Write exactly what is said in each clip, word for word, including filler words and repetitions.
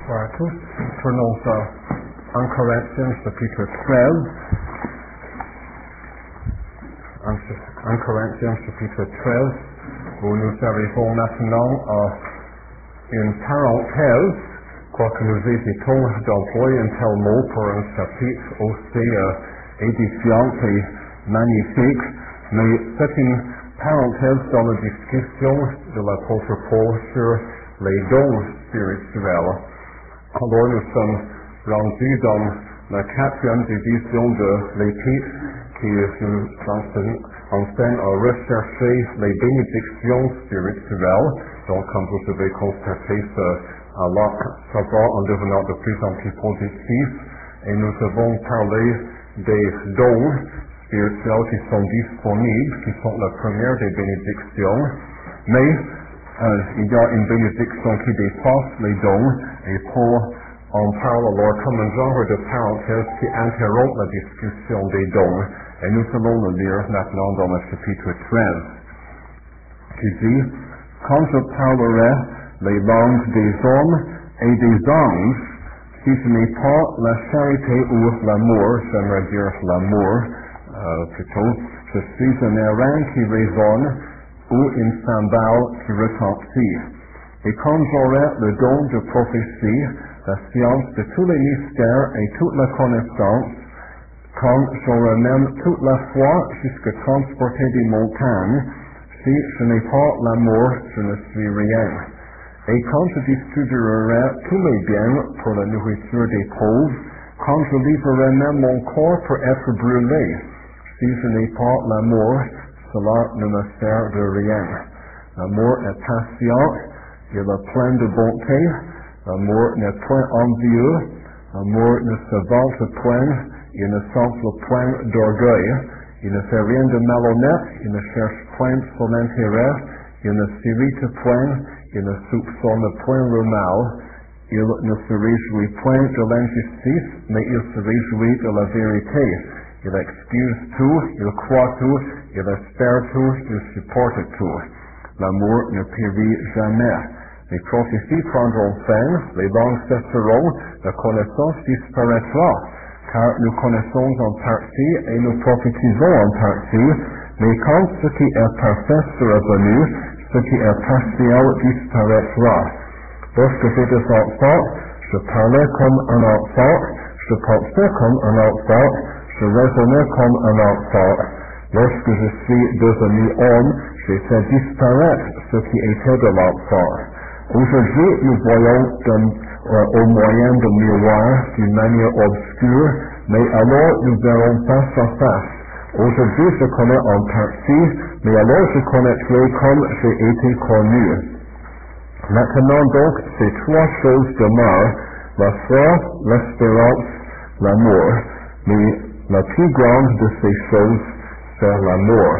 Bonsoir à tous. Tournons à un Corinthiens chapitre treize. un Corinthiens chapitre treize, où nous arrivons maintenant à une parenthèse, quoique nous évitons d'employer un tel mot pour un chapitre aussi euh, édifiant et magnifique, mais c'est une parenthèse dans la discussion de l'apôtre Paul sur les dons spirituels. Alors nous sommes rendus dans la quatrième division de l'épître qui nous enseigne, enseigne à rechercher les bénédictions spirituelles. Donc, comme vous avez constaté, alors, ça va en devenant de plus en plus positif. Et nous avons parlé des dons spirituels qui sont disponibles, qui sont la première des bénédictions. Mais euh, il y a une bénédiction qui dépasse les dons, et Paul en parle alors comme un genre de parenthèse qui interrompt la discussion des dons. Et nous allons le lire maintenant dans le chapitre treize, qui dit: « Quand je parlerai les langues des hommes et des anges, si ce n'est pas la charité ou l'amour, j'aimerais dire l'amour euh, plutôt, je suis un airain qui résonne ou une cymbale qui retentit. Et quand j'aurai le don de prophétie, la science de tous les mystères et toute la connaissance, quand j'aurai même toute la foi jusqu'à transporter des montagnes, si je n'ai pas l'amour, je ne suis rien. Et quand je distribuerai tous mes biens pour la nourriture des pauvres, quand je livrerai même mon corps pour être brûlé, si je n'ai pas l'amour, cela ne me sert de rien. L'amour est patient, il est plein de bonté, l'amour n'est point envieux, l'amour ne se vante point, il ne s'enfle point d'orgueil, il ne fait rien de malhonnête, il ne cherche point son intérêt, il ne s'irrite point, il ne soupçonne point le mal, il ne se réjouit point de l'injustice, mais il se réjouit de la vérité. Il excuse tout, il croit tout, il espère tout, il supporte tout. L'amour ne périt jamais. Les prophéties prendront fin, les langues cesseront, la connaissance disparaîtra, car nous connaissons en partie et nous prophétisons en partie, mais quand ce qui est parfait sera venu, ce qui est partiel disparaîtra. Lorsque j'étais enfant, je parlais comme un enfant, je pensais comme un enfant, je raisonnais comme un enfant. Lorsque je suis devenu homme, j'ai fait disparaître ce qui était de l'enfant. Aujourd'hui, nous voyons d'un, euh, au moyen de miroir d'une manière obscure, mais alors nous verrons face à face. Aujourd'hui, je connais en partie, mais alors je connaîtrai comme j'ai été connu. Maintenant donc, ces trois choses demeurent, la foi, l'espérance, l'amour. Mais la plus grande de ces choses, c'est l'amour.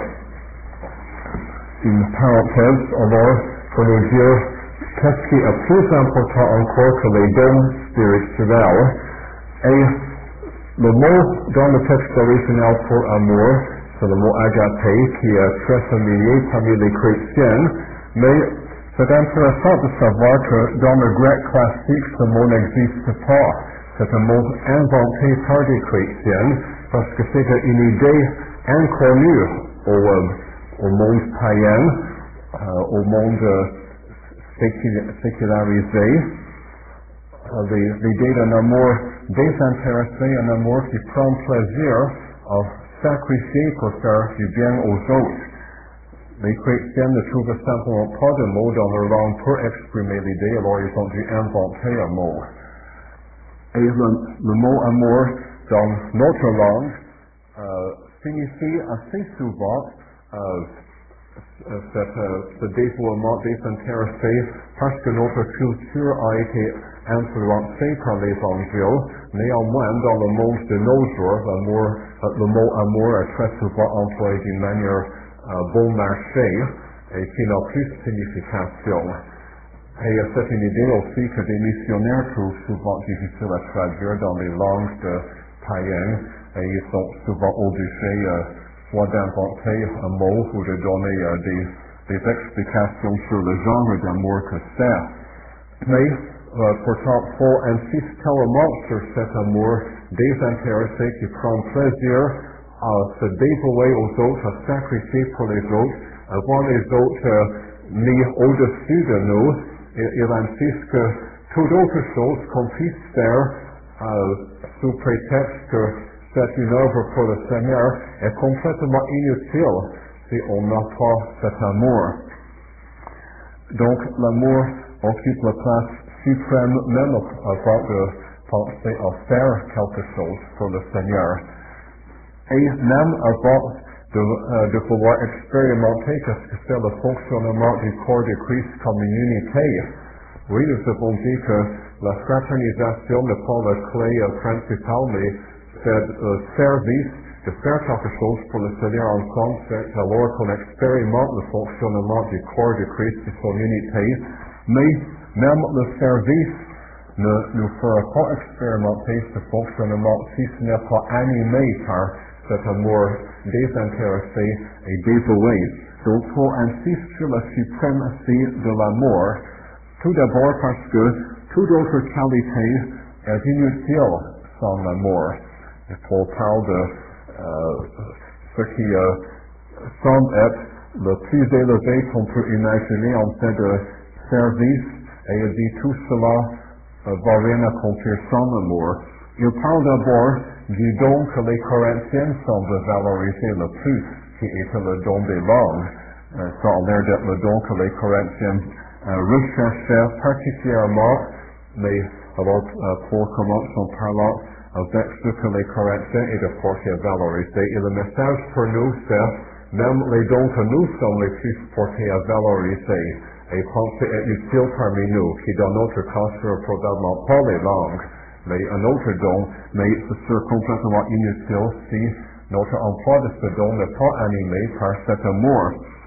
Une parenthèse, alors, pour nous dire qu'est-ce qui est plus important encore que les dons spirituels. Et le mot dans le texte original pour amour, c'est le mot agapé, qui est très familier parmi les chrétiens, mais c'est intéressant de savoir que dans le grec classique, ce mot n'existe pas. C'est un mot inventé par des chrétiens, parce que c'est une idée inconnue au, euh, au monde païen, euh, au monde euh, sécularisé. Euh, l'idée d'un amour désintéressé, un amour qui prend plaisir à sacrifier pour faire du bien aux autres. Les chrétiens ne trouvent simplement pas de mots dans leur langue pour exprimer l'idée, alors ils ont dû inventer un mot. Et le, le mot amour dans notre langue euh, signifie assez souvent euh, cet, euh, ce dévouement désintéressé parce que notre culture a été influencée par l'évangile. Néanmoins, dans le monde de nos jours, l'amour, euh, le mot amour est très souvent employé d'une manière euh, bon marché et qui n'a plus de signification. Et c'est une idée aussi que des missionnaires trouvent souvent difficile à traduire dans les langues de païennes, et ils sont souvent obligés euh, soit d'inventer un mot ou de donner euh, des, des explications sur le genre d'amour que c'est. Mais euh, pourtant Paul insiste tellement sur cet amour désintéressé qui prend plaisir à se dévouer aux autres, à sacrifier pour les autres, à voir les autres euh, mis au-dessus de nous. Il, il insiste que toute autre chose qu'on puisse faire euh, sous prétexte que c'est une œuvre pour le Seigneur est complètement inutile si on n'a pas cet amour. Donc l'amour occupe la place suprême même avant de penser à faire quelque chose pour le Seigneur. Et même avant de, euh, de pouvoir expérimenter qu'est-ce que c'est le fonctionnement du corps de Christ comme une unité. Oui, nous avons dit que la fraternisation n'est pas la clé euh, principale, mais c'est le service de faire quelque chose pour le Seigneur ensemble, c'est alors qu'on expérimente le fonctionnement du corps de Christ et son unité. Mais même le service ne nous fera pas expérimenter ce fonctionnement si ce n'est pas animé par cet amour désintéressé et dévoué. Donc, Paul insiste sur la suprématie de l'amour, tout d'abord parce que toute autre qualité est inutile sans l'amour. Et Paul parle de euh, ce qui euh, semble être le plus élevé qu'on peut imaginer en fait de service, et il dit tout cela euh, va rien accomplir sans l'amour. Il parle d'abord du don que les Corinthiens semblent valoriser le plus, qui était le don des langues. Euh, ça a l'air d'être le don que les Corinthiens euh, recherchaient particulièrement, mais alors euh, Paul commence en parlant avec ce que les Corinthiens et de porter à valoriser. Et le message pour nous, c'est même les dons que nous sommes les plus portés à valoriser et penser être utiles parmi nous, qui dans notre cas sera probablement pas les langues, mais un autre don, mais ce sera complètement inutile si notre emploi de ce don n'est pas animé par cet amour.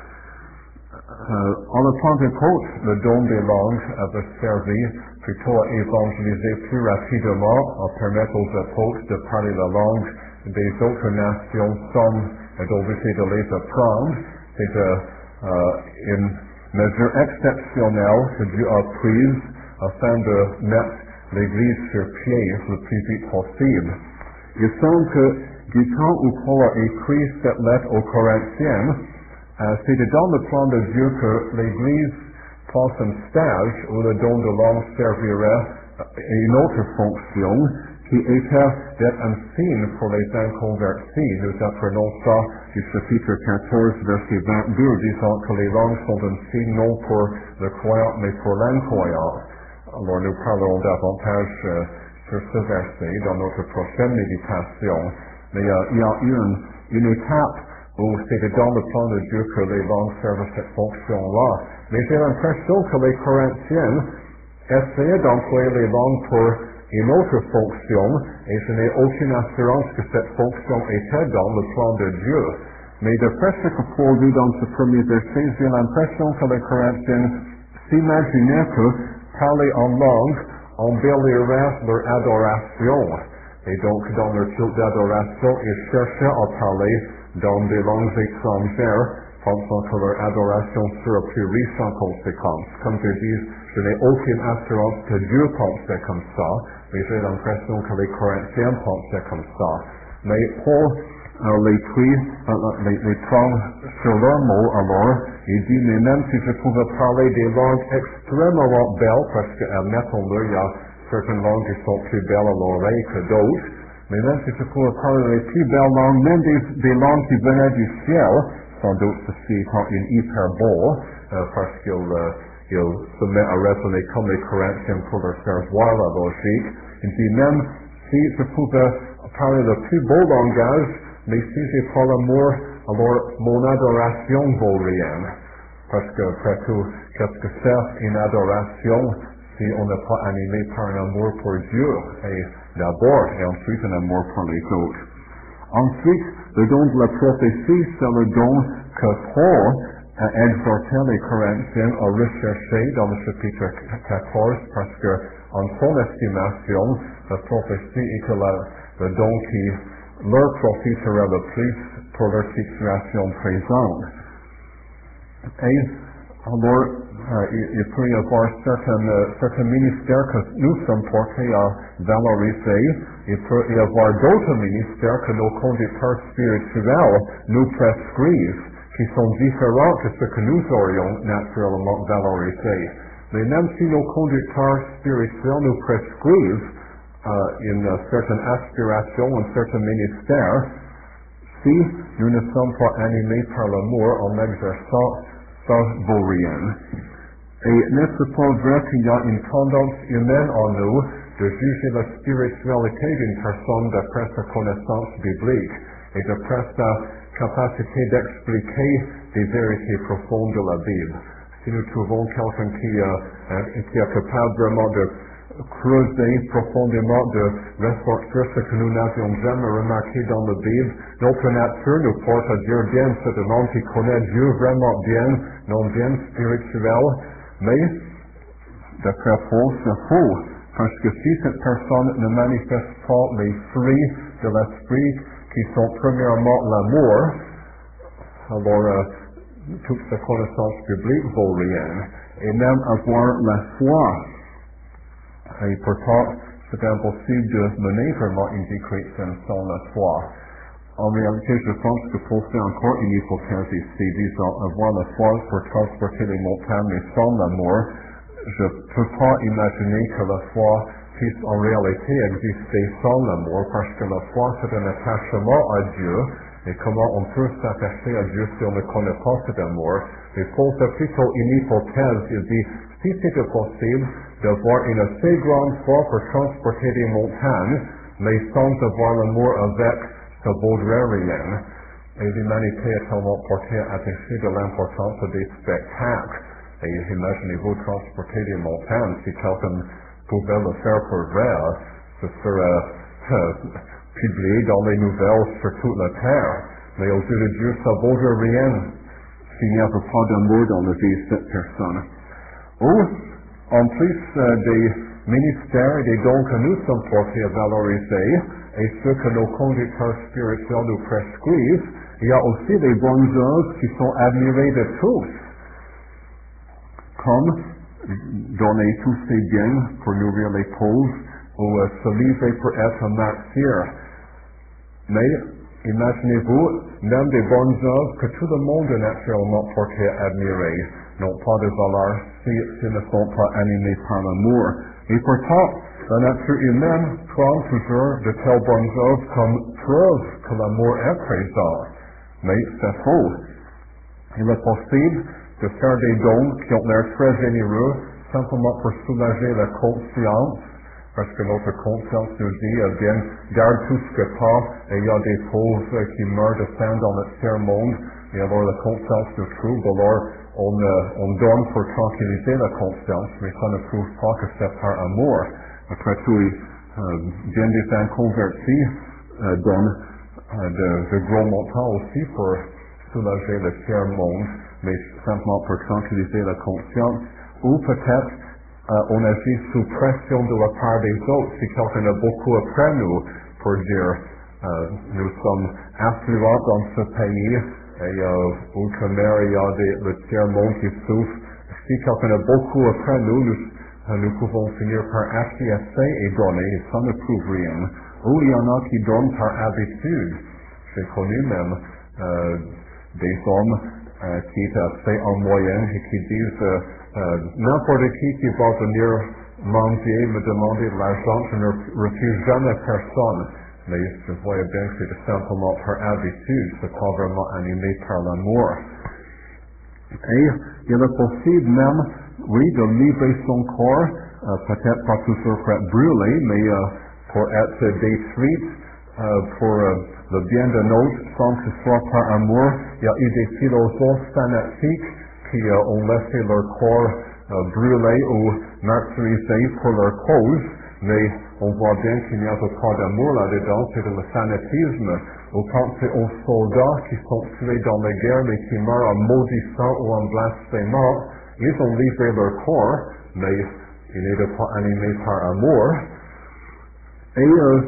Euh, en le Pentecôte, le don des langues avait servi plutôt à évangéliser plus rapidement, à permettre aux apôtres de parler la langue des autres nations sans être obligés de les apprendre. C'est euh, une mesure exceptionnelle que Dieu a prise afin de mettre l'Église sur pied le plus vite possible. Il semble que du temps où Paul a écrit cette lettre aux Corinthiens, euh, c'était dans le plan de Dieu que l'Église fasse un stage où le don de langue servirait à une autre fonction qui était d'être un signe pour les inconvertis. Nous apprenons ça du chapitre quatorze, verset vingt-deux, disant que les langues sont un signe non pour le croyant mais pour l'incroyant. Alors nous parlerons davantage euh, sur ce verset dans notre prochaine méditation. Mais euh, il y a eu une, une étape où c'était dans le plan de Dieu que les langues servent cette fonction-là. Mais j'ai l'impression que les Corinthiens essayaient d'employer les langues pour une autre fonction, et je n'ai aucune assurance que cette fonction était dans le plan de Dieu. Mais d'après ce que Paul dit dans ce premier verset, j'ai l'impression que les Corinthiens s'imaginaient que parler en langue embellirait leur adoration. Et donc, dans leur culte d'adoration, ils cherchaient à parler dans des langues étrangères, pensant que leur adoration sera plus riche en conséquence. Comme je dis, je n'ai aucune assurance que Dieu pensait comme ça, mais j'ai l'impression que les Corinthiens pensaient comme ça. Mais Paul euh, les prit, euh, les, les prend sur leur mot alors, il dit, mais même si je pouvais parler des langues extrêmement belles, parce que, admettons-le, il y a certaines langues qui sont plus belles à l'oreille que d'autres, mais même si je pouvais parler les plus belles langues, même des, des langues qui venaient du ciel, sans doute ceci étant une hyperbole, euh, parce qu'il euh, il se met à raisonner comme les Corinthiens pour leur faire voir la logique. Il dit, même si je pouvais parler le plus beau langage, mais si j'ai pas l'amour, alors mon adoration vaut rien. Parce que, après tout, qu'est-ce que c'est une adoration si on n'est pas animé par un amour pour Dieu, et d'abord, et ensuite un amour pour les autres. Ensuite, le don de la prophétie, c'est le don que Paul a exhorté les Corinthiens à rechercher dans le chapitre quatorze, parce que, en son estimation, la prophétie était la, le don qui leur profiterait le plus pour leur situation présente. Et Alors, euh, il, il peut y avoir certains, euh, certains ministères que nous sommes portés à valoriser. Il peut y avoir d'autres ministères que nos conducteurs spirituels nous prescrivent, qui sont différents de ce que nous aurions naturellement valorisé. Mais même si nos conducteurs spirituels nous prescrivent euh, une certaine aspiration, un certain ministère, si nous ne sommes pas animés par l'amour en exerçant, ça vaut rien. Et n'est-ce pas vrai qu'il y a une tendance humaine en nous de juger la spiritualité d'une personne d'après sa connaissance biblique et d'après sa capacité d'expliquer des vérités profondes de la Bible? Si nous trouvons quelqu'un qui, euh, qui est capable vraiment de creuser profondément, de ressortir ce que nous n'avions jamais remarqué dans la Bible, notre nature nous porte à dire bien, c'est un homme qui connaît Dieu vraiment bien, non bien spirituel, mais d'après Paul, c'est faux, parce que si cette personne ne manifeste pas les fruits de l'esprit qui sont premièrement l'amour, alors euh, toute sa connaissance publique vaut rien, et même avoir la foi. Et pourtant, c'est impossible de mener vraiment une vie chrétienne sans la foi. En réalité, je pense que pour faire encore une hypothèse ici, disons, avoir la foi pour transporter les montagnes, mais sans l'amour, je ne peux pas imaginer que la foi puisse en réalité exister sans l'amour, parce que la foi, c'est un attachement à Dieu, et comment on peut s'attacher à Dieu si on ne connaît pas cet amour. Mais Paul fait plutôt une hypothèse, il dit, si c'était possible d'avoir une assez grande foi pour transporter des montagnes, mais sans avoir l'amour avec, ça vaudrait rien. Et l'humanité est tellement portée à attacher de l'importance des spectacles. Et imaginez-vous transporter des montagnes, si quelqu'un pouvait le faire pour vrai, ce serait euh, publié dans les nouvelles sur toute la terre. Mais aux yeux de Dieu, ça vaudrait rien s'il n'y avait pas d'amour dans la vie de cette personne. Ou, en plus euh, des ministères et des dons que nous sommes portés à valoriser, et ceux que nos conducteurs spirituels nous prescrivent, il y a aussi des bonnes œuvres qui sont admirées de tous, comme donner tous ses biens pour nourrir les pauvres, ou euh, se livrer pour être un martyr. Mais, imaginez-vous, même des bonnes œuvres que tout le monde est naturellement porté à admirer, n'ont pas de valeur si, si ne sont pas animés par l'amour. Et pourtant, la nature humaine prend toujours de telles bonnes œuvres comme preuve que l'amour est présent. Mais c'est faux. Il est possible de faire des dons qui ont l'air très généreux simplement pour soulager la conscience, parce que notre conscience nous dit, eh bien, garde tout ce que tu as, et il y a des pauvres qui meurent de faim dans le tiers-monde, et alors la conscience nous trouve, alors on, euh, on donne pour tranquilliser la conscience, mais ça ne prouve pas que c'est par amour. Après tout, euh, bien des inconvertis euh, donnent euh, de, de gros montants aussi pour soulager le tiers-monde, mais simplement pour tranquilliser la conscience, ou peut-être euh, on agit sous pression de la part des autres, si quelqu'un a beaucoup après nous, pour dire euh, nous sommes affluents dans ce pays, et euh, outre-mer il y a des, le tiers-monde qui souffre. Si quelqu'un a beaucoup après nous, nous, euh, nous pouvons finir par acquiescer et donner, et ça ne prouve rien. Ou il y en a qui donnent par habitude. J'ai connu même euh, des hommes euh, qui étaient assez en moyenne et qui disent euh, euh, n'importe qui qui va venir manger, me demander de l'argent, je ne refuse jamais personne. Mais je voyais bien que c'était simplement par habitude, c'est pas vraiment animé par l'amour. Et il est possible même, oui, de livrer son corps, euh, peut-être pas toujours pour être brûlé, mais euh, pour être détruit, euh, pour euh, le bien de l'autre, sans que ce soit par amour. Il y a eu des philosophes fanatiques qui euh, ont laissé leur corps euh, brûler ou martyriser pour leur cause, mais on voit bien qu'il n'y a pas d'amour là-dedans, c'est de le fanatisme. Ou pensez aux soldats qui sont tués dans la guerre, mais qui meurent en maudissant ou en blasphémant. Ils ont livré leur corps, mais ils n'étaient pas animés par amour. Et euh,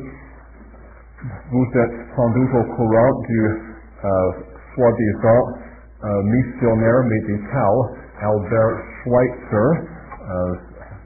vous êtes sans doute au courant du euh, soi-disant euh, missionnaire médical Albert Schweitzer, euh,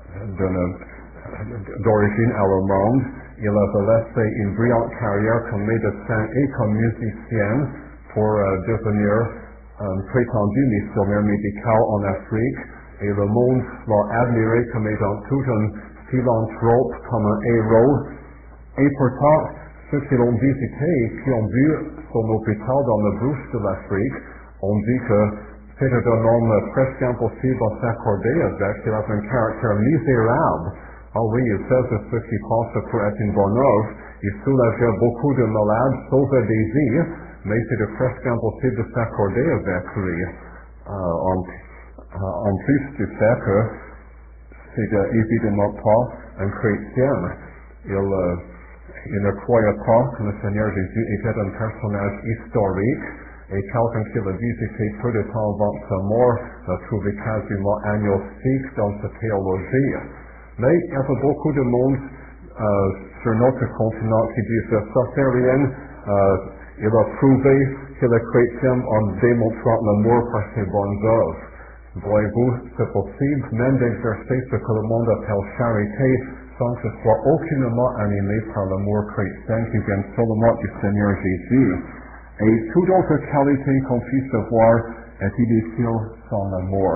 d'origine allemande. Il avait laissé une brillante carrière comme médecin et comme musicien pour euh, devenir un prétendu missionnaire médical en Afrique. Et le monde l'a admiré comme étant tout un philanthrope, comme un héros. Et pourtant, ceux qui l'ont visité et qui ont vu son hôpital dans la bouche de l'Afrique ont dit que c'était un homme presque impossible à s'accorder avec. Il avait un caractère misérable. Ah oui, il faisait ce qu'il pensait pour être une bonne œuvre. Il soulageait beaucoup de malades, sauvait des vies, mais c'était presque impossible de s'accorder avec lui. Euh, en, euh, en plus du fait que c'était évidemment pas un chrétien. Il, euh, il ne croyait pas que le Seigneur Jésus était un personnage historique, et quelqu'un qui l'a visité peu de temps avant sa mort l'a trouvé quasiment agnostique dans sa théologie. Mais il y avait beaucoup de monde euh, sur notre continent qui disait ça fait rien, euh, il a prouvé qu'il est chrétien en démontrant l'amour par ses bonnes œuvres. Voyez-vous, c'est possible même d'exercer ce que le monde appelle charité sans que ce soit aucunement animé par l'amour chrétien qui vient seulement du Seigneur Jésus. Et toute autre qualité qu'on puisse avoir est inutile sans l'amour.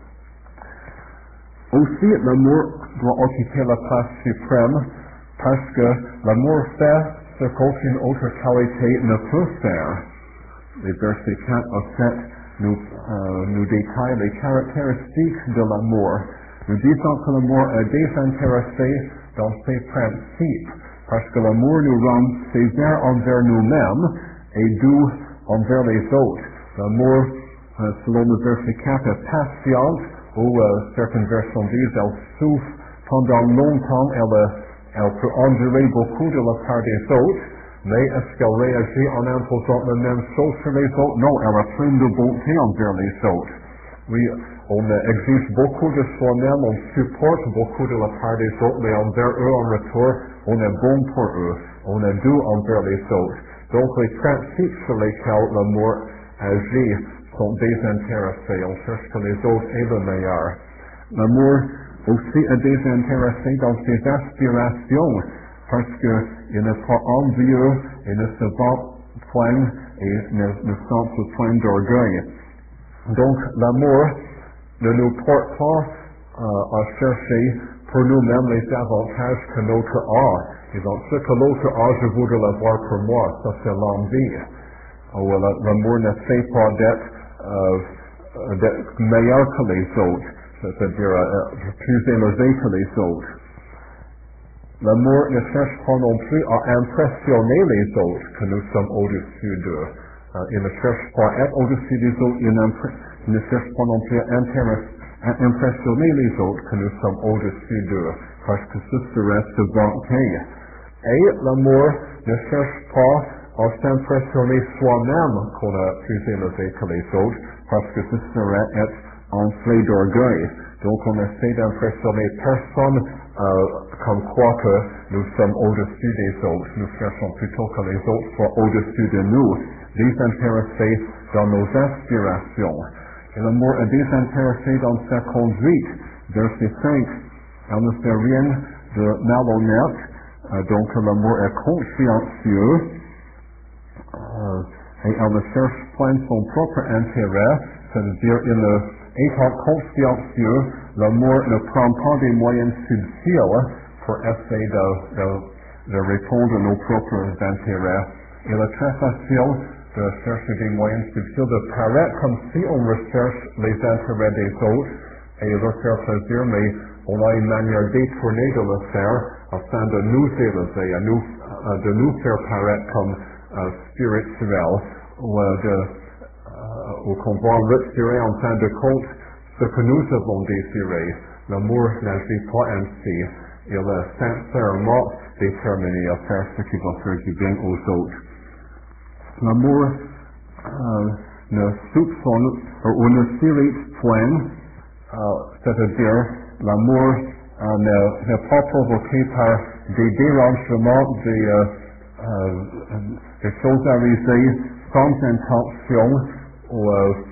Aussi, l'amour doit occuper la place suprême parce que l'amour fait ce qu'aucune autre qualité ne peut faire. Les versets quatre à sept nous, euh, nous détaillent les caractéristiques de l'amour. Nous disons que l'amour est désintéressé dans ses principes parce que l'amour nous rend sévères envers nous-mêmes et doux envers les autres. L'amour, euh, selon le verset quatre, est patiente, ou euh, certaines versions disent elle souffre pendant longtemps, elle, euh, elle peut endurer beaucoup de la part des autres, mais est-ce qu'elle réagit en imposant la même chose sur les autres? Non, elle a plein de bonté envers les autres. Oui, on euh, exige beaucoup de soi-même, on supporte beaucoup de la part des autres, mais envers eux en retour, on est bon pour eux, on est doux envers les autres. Donc les principes sur lesquels l'amour agit sont désintéressés. On cherche que les autres aient le meilleur. L'amour aussi est désintéressé dans ses aspirations parce qu'il n'est pas envieux et ne se vante point et ne, ne sent point d'orgueil. Donc l'amour ne nous porte pas euh, à chercher pour nous-mêmes les avantages que l'autre a. Et donc, ce que l'autre a, je voudrais l'avoir pour moi. Ça, c'est l'envie. Ou l'amour ne fait pas d'être, euh, d'être meilleur que les autres, c'est-à-dire euh, plus élevé que les autres. L'amour ne cherche pas non plus à impressionner les autres que nous sommes au-dessus d'eux. Euh, il ne cherche pas à être au-dessus des autres, il, il ne cherche pas non plus à, à impressionner les autres que nous sommes au-dessus d'eux, parce que ce serait se vanter. Et l'amour ne cherche pas à s'impressionner soi-même qu'on est plus élevé que les autres, parce que ce serait être enflé d'orgueil. Donc on essaie d'impressionner personne euh, comme quoi que nous sommes au-dessus des autres. Nous cherchons plutôt que les autres soient au-dessus de nous, désintéressés dans nos aspirations. Et l'amour est désintéressé dans sa conduite. Verset cinq, elle ne fait rien de malhonnête. Euh, donc l'amour est consciencieux euh, et elle ne cherche point son propre intérêt, c'est-à-dire il ne, étant consciencieux, l'amour ne prend pas des moyens subtils pour essayer de, de, de répondre à nos propres intérêts. Il est très facile de chercher des moyens subtils, de paraître comme si on recherche les intérêts des autres et leur faire plaisir, mais on a une manière détournée de le faire afin de nous élever, à nous, à de nous faire paraître comme euh, spirituels, ou, euh, de, euh, ou qu'on va retirer en fin de compte ce que nous avons désiré. L'amour n'agit pas ainsi. Il est sincèrement déterminé à faire ce qui va faire du bien aux autres. L'amour euh, ne soupçonne ou ne s'irrite point, euh, c'est-à-dire l'amour euh, n'est pas provoqué par des dérangements, des, euh, euh, des choses arrivées sans intention ou euh,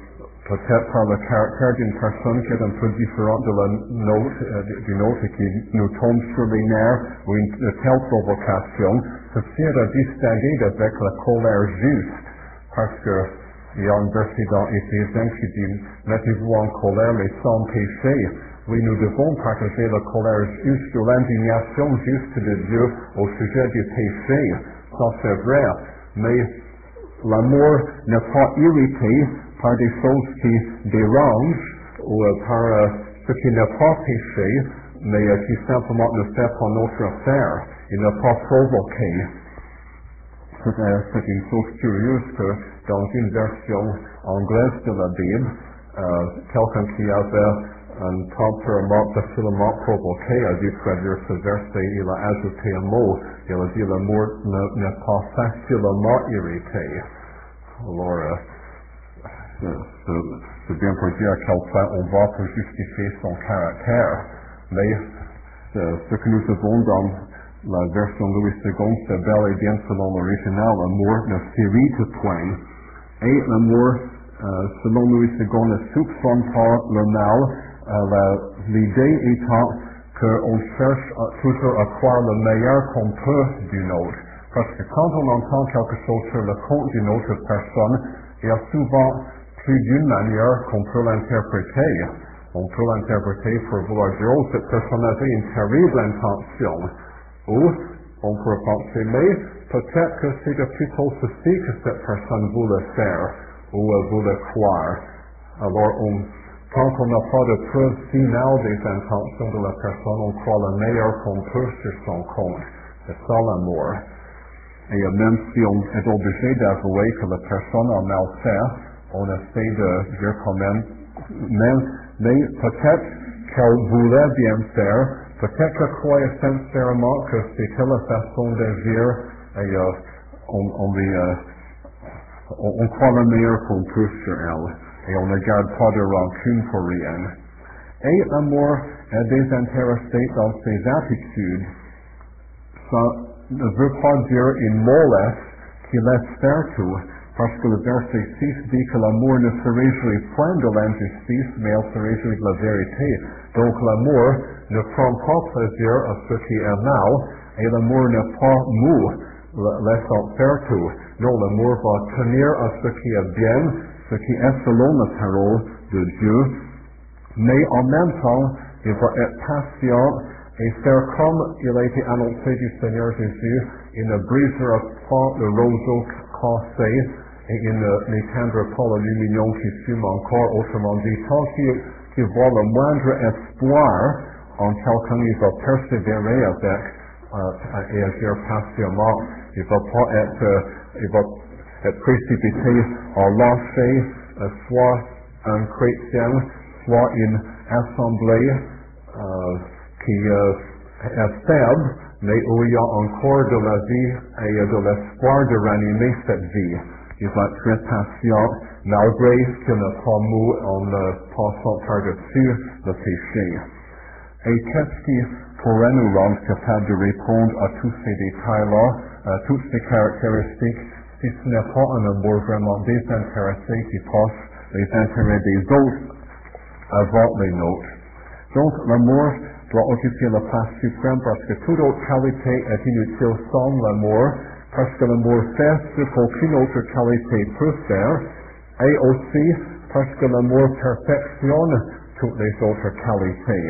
peut-être par le caractère d'une personne qui est un peu différente de la nôtre, euh, d'une autre qui nous tombe sur les nerfs ou une, une telle provocation, ceci est à distinguer avec la colère juste, parce que il y a un verset dans Éphésiens qui dit « Mettez-vous en colère, mais sans péché ». Oui, nous devons partager la colère juste ou l'indignation juste de Dieu au sujet du péché. Ça, c'est vrai. Mais l'amour n'est pas irrité par des choses qui dérangent ou euh, par euh, ce qui n'est pas péché, mais euh, qui simplement ne fait pas notre affaire. Il n'est pas provoqué. C'est, euh, c'est une chose curieuse que dans une version anglaise de la Bible, euh, quelqu'un qui avait un tempérament facilement provoqué a dû traduire ce verset, il a ajouté un mot, il a dit l'amour n'est pas facilement irrité. Alors, euh, c'est, c'est bien pour dire à quel point on va pour justifier son caractère, mais euh, ce que nous avons dans la version Louis deux, c'est bel et bien selon l'original, l'amour ne s'irrite point, et l'amour, euh, selon Louis deux, ne soupçonne pas le mal. Euh, l'idée étant qu'on cherche à, toujours à croire le meilleur qu'on peut d'une autre. Parce que quand on entend quelque chose sur le compte d'une autre personne, il y a souvent plus d'une manière qu'on peut l'interpréter. On peut l'interpréter pour vouloir dire, oh, cette personne avait une terrible intention. Ou on peut penser, mais peut-être que c'était plutôt ceci que cette personne voulait faire ou euh, voulait croire. Alors, on Tant qu'on n'a pas de preuve finale des intentions de la personne, on croit le meilleur qu'on peut sur son compte. C'est ça l'amour. Et même si on est obligé d'avouer que la personne a mal fait, on essaie de dire quand même, même, mais peut-être qu'elle voulait bien faire, peut-être qu'elle croyait sincèrement que c'était la façon d'agir, et euh, on, on, les, euh, on, on croit le meilleur qu'on peut sur elle. Et on ne garde pas de rancune pour rien. Et l'amour est désintéressé dans ses attitudes. Ça ne veut pas dire une mollesse qui laisse faire tout, parce que le verset six dit que l'amour ne se réjouit point de l'injustice, mais elle se réjouit de la vérité. Donc l'amour ne prend pas plaisir à ce qui est mal, et l'amour n'est pas mou, laissant faire tout. Non, l'amour va tenir à ce qui est bien, ce qui est selon la parole de Dieu, mais en même temps, il va être patient et faire comme il a été annoncé du Seigneur Jésus, il ne brisera pas le roseau cassé et il ne n'éteindra pas le lumignon qui fume encore. Autrement dit, tant qu'il, qu'il voit le moindre espoir en quelqu'un, il va persévérer avec euh, et agir patiemment. Il va pas être, euh, il va être précipité en lâcher, euh, soit un chrétien, soit une assemblée euh, qui euh, est faible, mais où il y a encore de la vie et de l'espoir de ranimer cette vie. Il va être très patient, malgré qu'il n'est pas mou en ne passant par-dessus le péché. Et qu'est-ce qui pourrait nous rendre capables de répondre à tous ces détails-là, à toutes ces caractéristiques, si ce n'est pas un amour vraiment désintéressé qui passe les intérêts des autres avant les nôtres. Donc l'amour doit occuper la place suprême parce que toute autre qualité est inutile sans l'amour, parce que l'amour fait ce qu'aucune autre qualité peut faire, et aussi parce que l'amour perfectionne toutes les autres qualités.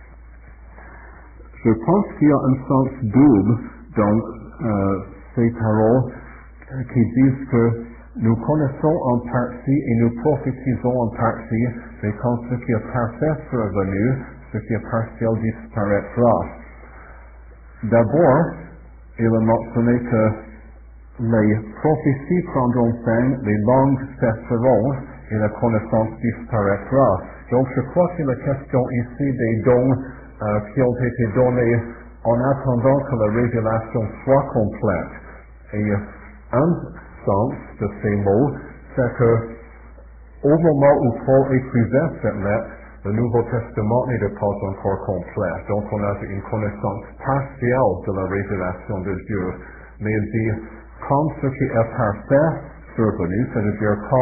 Je pense qu'il y a un sens double dans euh, ces paroles qui disent que nous connaissons en partie et nous prophétisons en partie, mais quand ce qui est parfait sera venu, ce qui est partiel disparaîtra. D'abord, il a mentionné que les prophéties prendront fin, les langues cesseront et la connaissance disparaîtra. Donc je crois qu'il est question ici des dons euh, qui ont été donnés en attendant que la révélation soit complète. Et un sens de ces mots, c'est que au moment où Paul écrivait cette lettre, le Nouveau Testament n'était pas encore complet. Donc on a une connaissance partielle de la révélation de Dieu. Mais il dit, comme ce qui est parfait survenu, c'est-à-dire comme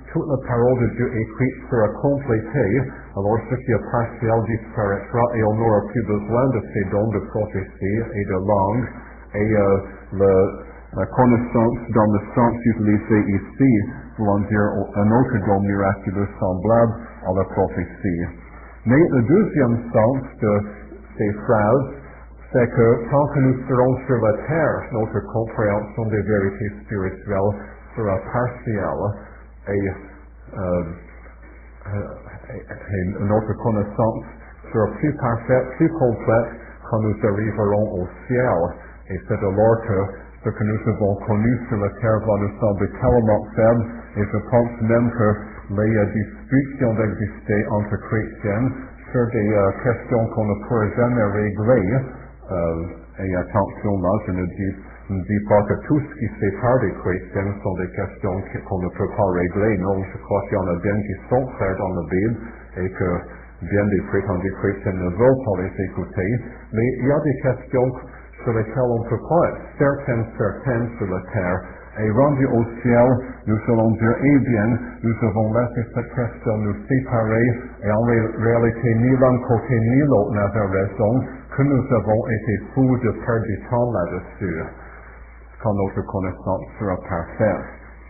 toute la parole de Dieu écrite sera complétée, alors ce qui est partiel disparaîtra et on n'aura plus besoin de ces dons de prophétie et de langue et euh, le, la connaissance dans le sens utilisé ici, voulant dire un autre don miraculeux semblable à la prophétie. Mais le deuxième sens de ces phrases, c'est que tant que nous serons sur la terre, notre compréhension des vérités spirituelles sera partielle et, euh, et, et notre connaissance sera plus parfaite, plus complète quand nous arriverons au ciel. Et c'est alors que ce que nous avons connu sur la terre va nous sembler tellement faible, et je pense même que les uh, disputes qui ont existé entre chrétiens sur des uh, questions qu'on ne pourrait jamais régler, euh, et attention là, je ne dis, ne dis pas que tout ce qui sépare des chrétiens sont des questions qu'on ne peut pas régler. Non, je crois qu'il y en a bien qui sont clairs dans la Bible et que bien des prétendus chrétiens ne veulent pas les écouter. Mais il y a des questions sur lesquelles on ne peut pas être certain, certain sur la terre. Et rendu au ciel, nous allons dire, eh bien, nous avons laissé cette question nous séparer, et en ré- réalité, ni l'un côté ni l'autre n'avait raison, que nous avons été fous de perdre du temps là-dessus, quand notre connaissance sera parfaite.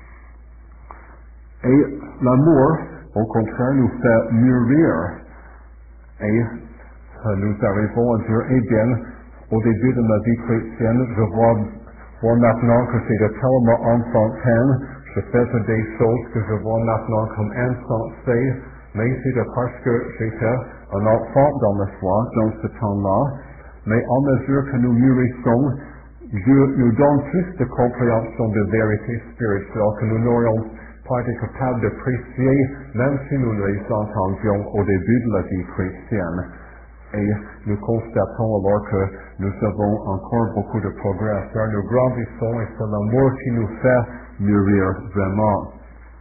Et l'amour, au contraire, nous fait mûrir. Et euh, nous arrivons à dire, eh bien, au début de ma vie chrétienne, je vois vois maintenant que c'est de tellement enfantin, je fais des choses que je vois maintenant comme insensées, mais c'est de parce que j'étais un enfant dans la foi, dans ce temps-là. Mais en mesure que nous mûrissons, Dieu nous donne plus de compréhension de vérité spirituelle que nous n'aurions pas été capables d'apprécier, même si nous les entendions au début de la vie chrétienne. Et nous constatons alors que nous avons encore beaucoup de progrès à faire. Nous grandissons et c'est l'amour qui nous fait mûrir vraiment.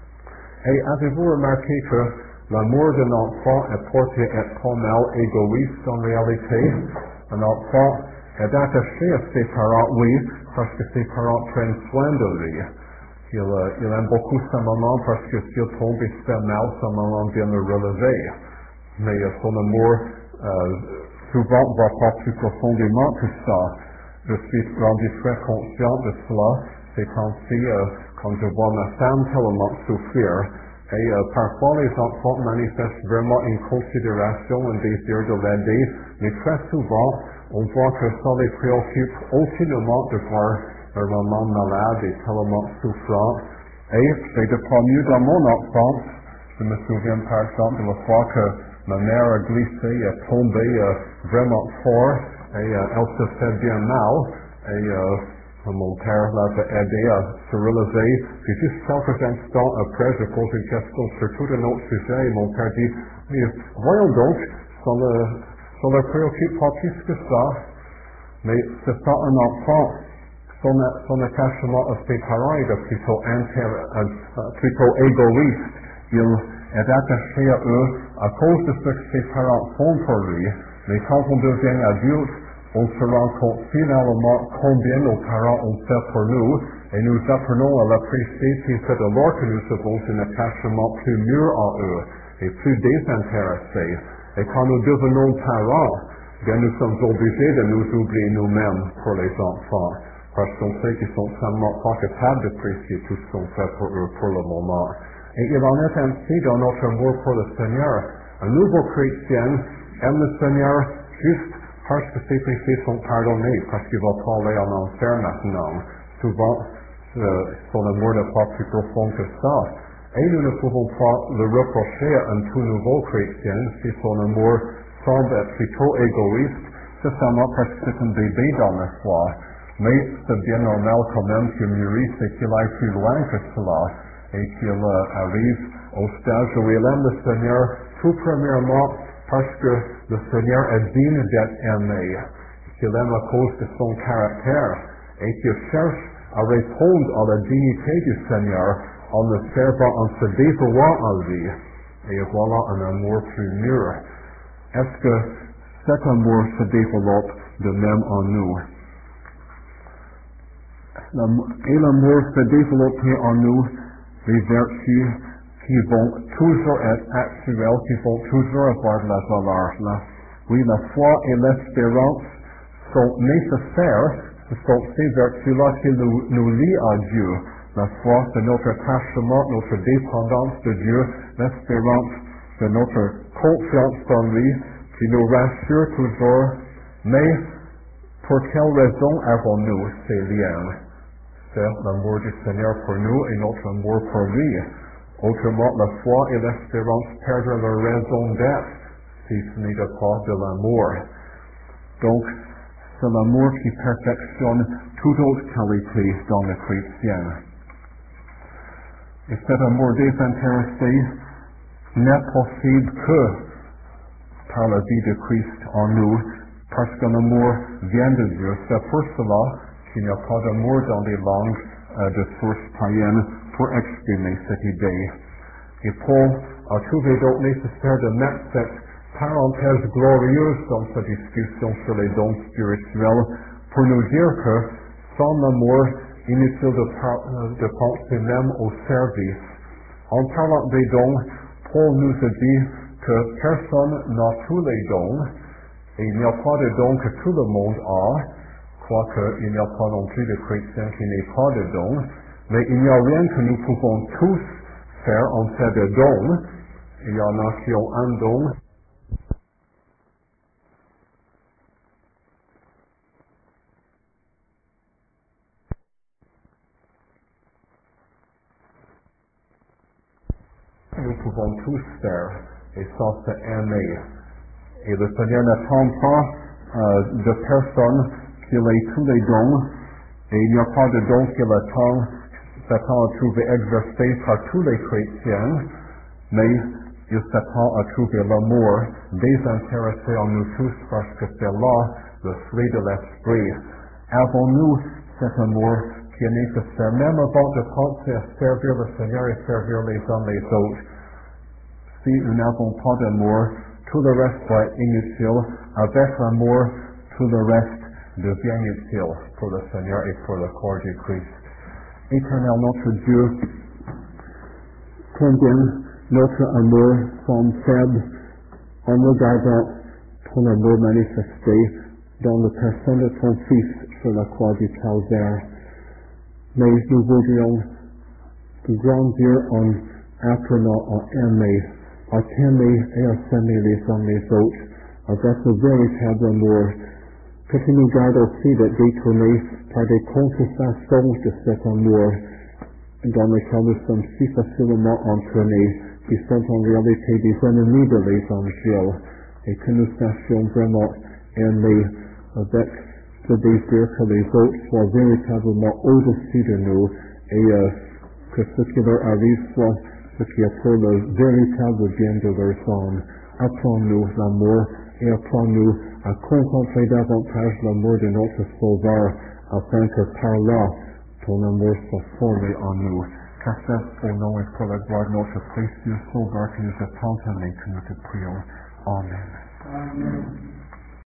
Et avez-vous remarqué que l'amour d'un enfant est porté à être pas mal égoïste en réalité? Un enfant est attaché à ses parents, oui, parce que ses parents prennent soin de lui. Il, euh, il aime beaucoup sa maman parce que s'il tombe et se fait mal, sa maman vient le relever. Mais euh, son amour Euh, souvent on va pas plus profondément que ça. Je suis rendu très conscient de cela ces temps-ci euh, quand je vois ma femme tellement souffrir. Et euh, parfois les enfants manifestent vraiment une considération, un désir de l'aider, mais très souvent on voit que ça les préoccupe aucunement de voir leur maman malade et tellement souffrante. Et c'est de pas mieux dans mon enfance. Je me souviens par exemple de la fois que ma mère a glissé et a tombé euh, vraiment fort et euh, elle se fait bien mal et euh, mon père l'avait aidé à se relever. Puis juste quelques instants après, je pose une question sur tout un autre sujet et mon père dit, mais voyons donc, ça ne, ça ne préoccupe pas plus que ça. Mais c'est pas un enfant. Son, son attachement à ses parents est plutôt, inter, euh, plutôt égoïste. Il est attaché à eux à cause de ce que ses parents font pour lui, mais quand on devient adulte, on se rend compte finalement combien nos parents ont fait pour nous, et nous apprenons à l'apprécier, puis c'est alors que nous avons un attachement plus mûr en eux, et plus désintéressé. Et quand nous devenons parents, bien nous sommes obligés de nous oublier nous-mêmes pour les enfants, parce qu'on sait qu'ils sont tellement pas capables d'apprécier tout ce qu'on fait pour eux pour le moment. Et il en est ainsi dans notre amour pour le Seigneur. Un nouveau chrétien aime le Seigneur juste parce que ses péchés sont pardonnés, parce qu'il va pas aller en enfer maintenant. Souvent, euh, son amour n'est pas plus profond que ça. Et nous ne pouvons pas le reprocher à un tout nouveau chrétien si son amour semble être plutôt égoïste, c'est seulement parce que c'est un bébé dans la foi. Mais c'est bien normal quand même qu'il mûrisse et qu'il aille plus loin que cela, et qu'il euh, arrive au stage où il aime le Seigneur tout premièrement parce que le Seigneur est digne d'être aimé, qu'il aime à cause de son caractère, et qu'il cherche à répondre à la dignité du Seigneur en le servant, en se dévouant à lui. Et voilà un amour plus mûr. Est-ce que cet amour se développe de même en nous? Et l'amour fait développer en nous les vertus qui vont toujours être actuels, qui vont toujours avoir de la valeur. La, oui, la foi et l'espérance sont nécessaires. Ce sont ces vertus-là qui nous, nous lient à Dieu. La foi, c'est notre attachement, notre dépendance de Dieu. L'espérance, c'est notre confiance en lui, qui nous rassure toujours. Mais pour quelle raison avons-nous ces liens? C'est l'amour du Seigneur pour nous et notre amour pour lui. Autrement, la foi et l'espérance perdent leur raison d'être si ce n'est pas de l'amour. Donc, c'est l'amour qui perfectionne toute autre qualité dans le chrétien. Et cet amour désintéressé n'est possible que par la vie de Christ en nous, parce que l'amour vient de Dieu. C'est pour cela qu'il n'y a pas d'amour dans les langues euh, de source païenne pour exprimer cette idée. Et Paul a trouvé donc nécessaire de mettre cette parenthèse glorieuse dans sa discussion sur les dons spirituels pour nous dire que sans l'amour, inutile de, par- de penser même au service. En parlant des dons, Paul nous a dit que personne n'a tous les dons et il n'y a pas de dons que tout le monde a, quoique il n'y a pas non plus de chrétiens qui n'aient pas de dons, mais il n'y a rien que nous pouvons tous faire en fait de dons. Il y en a qui ont un don. Nous pouvons tous faire, et ça c'est aimer. Et le Seigneur n'attend pas euh, de personne qu'il ait tous les dons, et il n'y a pas de dons qu'il attend, s'attend à trouver exercé par tous les chrétiens, mais il s'attend à trouver l'amour désintéressé en nous tous, parce que c'est là le fruit de l'esprit. Avons-nous cet amour qui est nécessaire, même avant de penser à servir le Seigneur et servir les uns les autres? Si nous n'avons pas d'amour, tout le reste va être inutile. Avec l'amour, tout le reste devient utile pour le Seigneur et pour le corps du Christ. Éternel notre Dieu, combien notre amour semble faible en regardant ton amour manifesté dans la personne de ton Fils sur la croix du Calvaire. Mais nous voudrions grandir en apprenant à aimer, à t'aimer et à s'aimer les uns les autres, avec le véritable amour, que tu nous gardes aussi d'être détournés par des contrefaçons de cet amour dans lesquels nous sommes si facilement entraînés, qui sont en réalité des ennemis de l'Évangile, et que nous sachions vraiment aimer avec le désir que les autres soient véritablement au-dessus de nous, et euh, que ce qui leur arrive soit ce qui est pour le véritable bien de leurs âmes. Apprends-nous l'amour et apprends-nous à contempler davantage l'amour de notre Sauveur, afin que par là, ton amour soit formé en nous. Car c'est au nom et pour la gloire de notre précieux Sauveur qui nous a tant aimés que nous te prions. Amen. Amen.